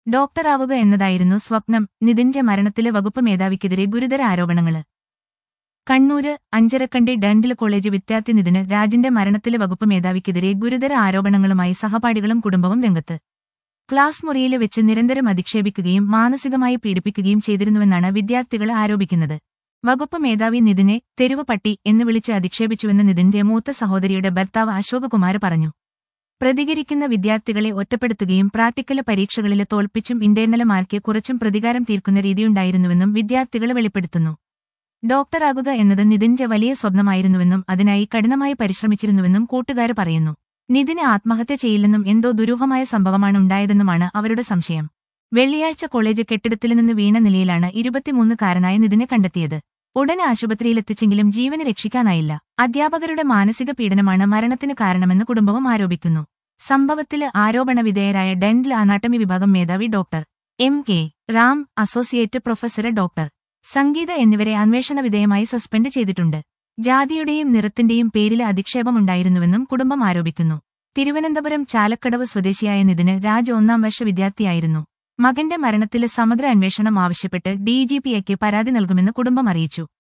ഡോക്ടറാവുക എന്നതായിരുന്നു സ്വപ്നം. നിതിന്റെ മരണത്തിലെ വകുപ്പ് മേധാവിക്കെതിരെ ഗുരുതര ആരോപണങ്ങള്. കണ്ണൂര് അഞ്ചരക്കണ്ടി ഡെന്റൽ കോളേജ് വിദ്യാർത്ഥി നിതിന് രാജിന്റെ മരണത്തിലെ വകുപ്പ് മേധാവിക്കെതിരെ ഗുരുതര ആരോപണങ്ങളുമായി സഹപാഠികളും കുടുംബവും രംഗത്ത്. ക്ലാസ് മുറിയില് വെച്ച് നിരന്തരം അധിക്ഷേപിക്കുകയും മാനസികമായി പീഡിപ്പിക്കുകയും ചെയ്തിരുന്നുവെന്നാണ് വിദ്യാർത്ഥികൾ ആരോപിക്കുന്നത്. വകുപ്പ് മേധാവി നിതിനെ തെരുവ് പട്ടി എന്ന് വിളിച്ച് അധിക്ഷേപിച്ചുവെന്ന് നിതിന്റെ മൂത്ത സഹോദരിയുടെ ഭർത്താവ് അശോക് കുമാർ പറഞ്ഞു. പ്രതികരിക്കുന്ന വിദ്യാർത്ഥികളെ ഒറ്റപ്പെടുത്തുകയും പ്രാക്ടിക്കല് പരീക്ഷകളില് തോൽപ്പിച്ചും ഇന്റേണല് മാർക്ക് കുറച്ചും പ്രതികാരം തീർക്കുന്ന രീതിയുണ്ടായിരുന്നുവെന്നും വിദ്യാർത്ഥികൾ വെളിപ്പെടുത്തുന്നു. ഡോക്ടറാകുക എന്നത് നിതിന്റെ വലിയ സ്വപ്നമായിരുന്നുവെന്നും അതിനായി കഠിനമായി പരിശ്രമിച്ചിരുന്നുവെന്നും കൂട്ടുകാര് പറയുന്നു. നിതിന് ആത്മഹത്യ ചെയ്യില്ലെന്നും എന്തോ ദുരൂഹമായ സംഭവമാണ് ഉണ്ടായതെന്നുമാണ് അവരുടെ സംശയം. വെള്ളിയാഴ്ച കോളേജ് കെട്ടിടത്തിൽ നിന്ന് വീണ നിലയിലാണ് 23-കാരനായ നിതിനെ കണ്ടെത്തിയത്. ഉടൻ ആശുപത്രിയിലെത്തിച്ചെങ്കിലും ജീവന് രക്ഷിക്കാനായില്ല. അധ്യാപകരുടെ മാനസിക പീഡനമാണ് മരണത്തിന് കാരണമെന്ന് കുടുംബവും ആരോപിക്കുന്നു. സംഭവത്തില് ആരോപണവിധേയരായ ഡെന്റൽ അനാട്ടമി വിഭാഗം മേധാവി doctor MK Ram, associate professor doctor Sangeetha എന്നിവരെ അന്വേഷണ വിധേയമായി സസ്പെൻഡ് ചെയ്തിട്ടുണ്ട്. ജാതിയുടെയും നിറത്തിന്റെയും പേരില് അധിക്ഷേപമുണ്ടായിരുന്നുവെന്നും കുടുംബം ആരോപിക്കുന്നു. തിരുവനന്തപുരം ചാലക്കടവ് സ്വദേശിയായ നിതിന് രാജ് 1-ാം വർഷ വിദ്യാർത്ഥിയായിരുന്നു. മകന്റെ മരണത്തില് സമഗ്ര അന്വേഷണം ആവശ്യപ്പെട്ട് DGPക്ക് പരാതി നൽകുമെന്ന് കുടുംബം അറിയിച്ചു.